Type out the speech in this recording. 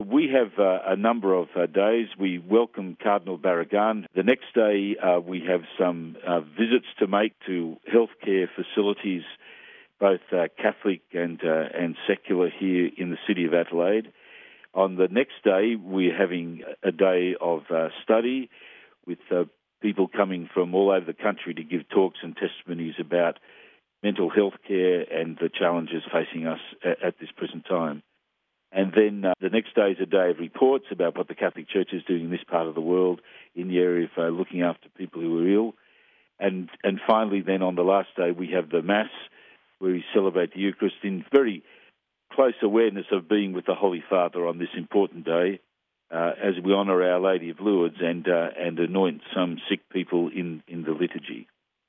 We have a number of days. We welcome Cardinal Barragan. The next day, we have some visits to make to healthcare facilities, both Catholic and secular, here in the city of Adelaide. On the next day, we're having a day of study with people coming from all over the country to give talks and testimonies about mental health care and the challenges facing us at this present time. And then the next day is a day of reports about what the Catholic Church is doing in this part of the world in the area of looking after people who are ill. And finally, then on the last day, we have the Mass, where we celebrate the Eucharist in very close awareness of being with the Holy Father on this important day, as we honour Our Lady of Lourdes and anoint some sick people in the liturgy.